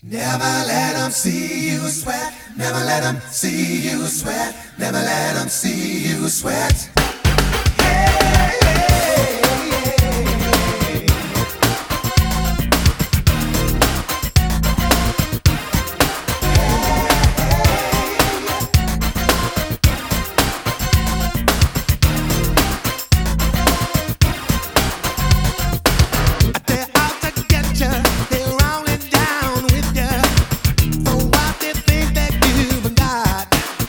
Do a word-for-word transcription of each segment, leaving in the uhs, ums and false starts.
Never let 'em see you sweat. Never let 'em see you sweat. Never let 'em see you sweat. Hey, hey, hey. They're out to get you. They're rolling down with you for what they think that you've got.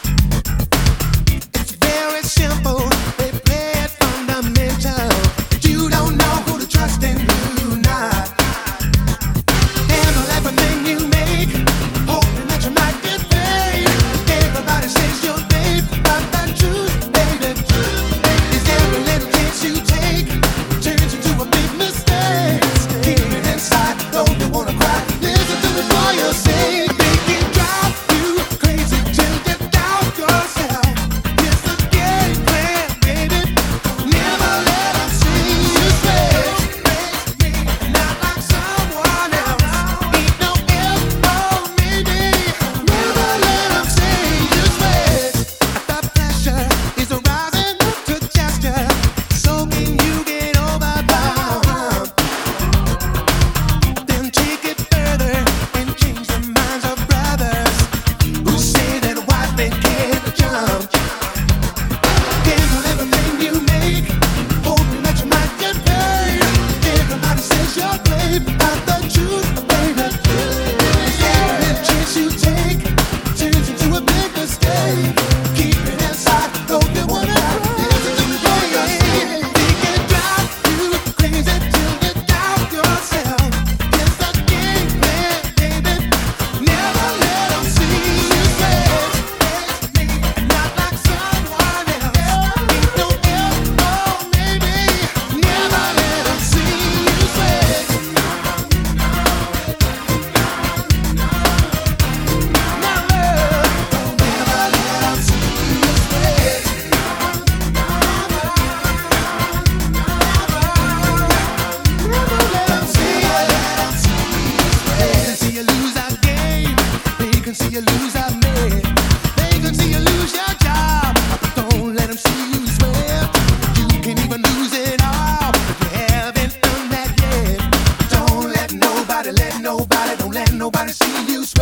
It's very simple. They play it fundamental. You don't know who to trust and who not. Handle everything you make, hoping that you might get paid. Everybody says you're paid, but the truth, baby, is every little chance you take turns into a big mistake. Keep it inside, don't you wanna cry? Listen to me for your sake. They can drive you crazy till you doubt yourself. It's a game plan, baby. Never let 'em see you sweat. Not like someone else. Ain't no if or maybe. Never let 'em see you sweat. The pressure is arising to gesture, so can you get overbound? Then take it further and change the minds of brothers who say that white men can't jump. Handle everything you make, hoping that you might get paid. Everybody says you're brave, but the truth, baby, every chance you take turns into a big mistake. Keep it inside, don't you wanna listen to me for your sake. They can drive you crazy till you doubt yourself. It's a game plan, baby. Never let 'em see you sweat. Not like someone else. Ain't no if or maybe. Never let 'em see you sweat. Now love, never let 'em see you sweat. Never let 'em see you. They can see you lose a game. They can see you lose a man. They can see you lose your job. Don't let 'em see you sweat. You can even lose it all if you haven't done that yet. Don't let nobody, let nobody, don't let nobody see you sweat.